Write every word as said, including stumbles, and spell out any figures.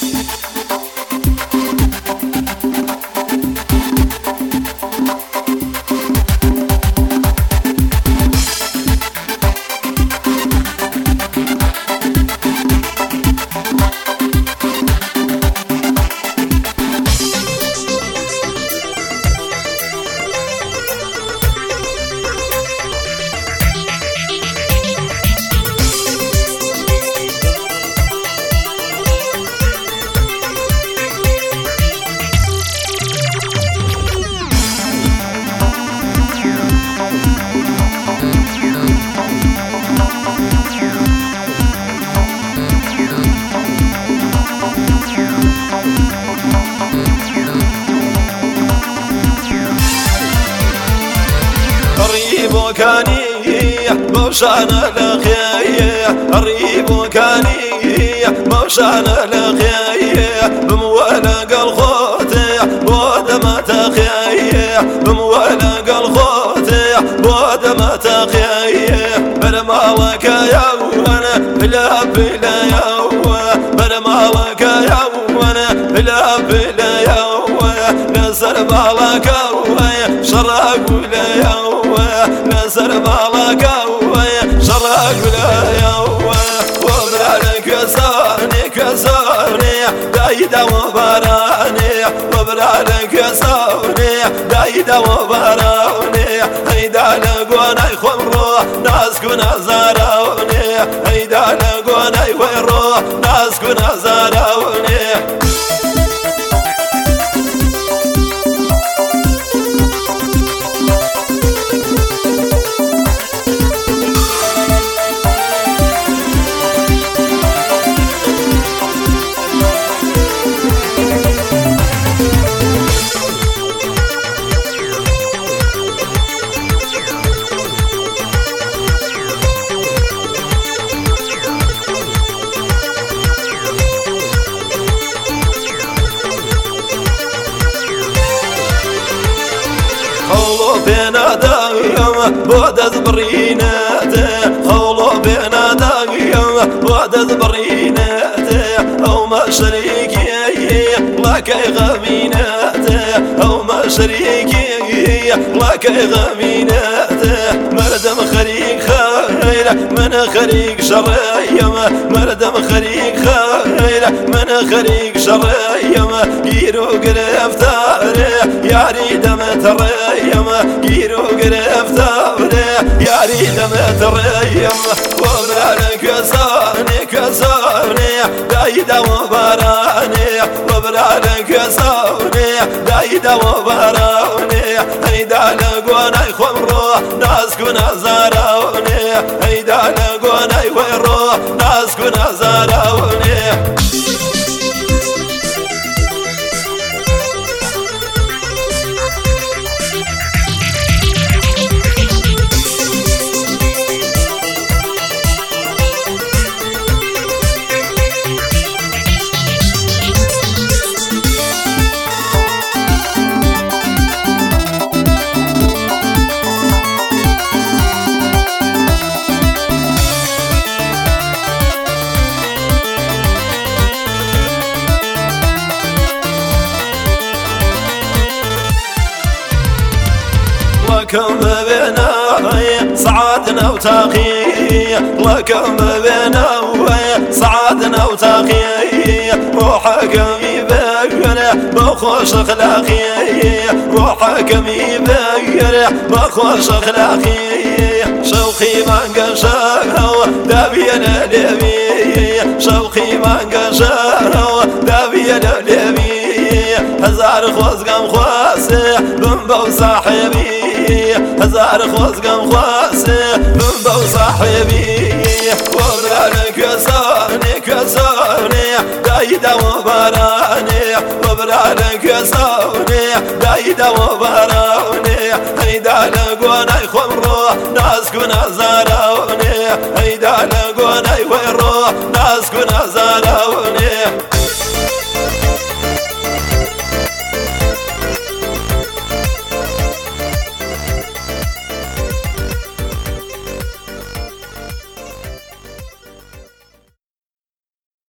كاني موشان الخيا الريب كاني موشان الخيا بموالق الخوتي بودم تخيا بموالق الخوتي بودم تخيا برمالك يا وانا بلا بلا يا برمالك يا وانا بلا بلا يا نزل بالك شرق ولا يا نزل بالك شرق ولا يا وبرالك كسرني كسرني دايدا وبراني وبرالك كسرني دايدا وبراني هيدا لقونا يخمرو ناس كنا زاروني هيدا لقونا يخمرو ناس كنا زاروني خولو بينا دايم بود زبرينته خولو بينا دايم بود زبرينته او ما شريكي لك غمينته او ما شريكي لك غمينته مردم خريق خير من خريق شريم مردم خريق خير من خريق شريم يرو قرفتاري ياري دم تريم يرو قرفتاري ياري دم تريم وبرالك كسرني كسرني دايدا وبراني وبرالك كسرني دايدا وبراني هيدا لقونا يخمرو ناس كنا زاروني هيدا لقونا يخمرو ناس كنا زاروني لكم بينا صعدنا وتاقي لكم بينا صعدنا وتاقي روحك ميبين بخوش اخلاقي روحك ميبين بخوش اخلاقي شوقي من قشاو دابين لبي شوقي من قشاو دابين لبي هزار خوز قم خواسي بنبو صاحبي هزار خوز قم خواسي بنبو صاحبي وبرالك كسرني كسرني دايدا وبراني وبرالك كسرني دايدا وبراني هيدا لقونا يخمرو ناس كنا زاروني هيدا لقونا يخمرو ناس كنا زاروني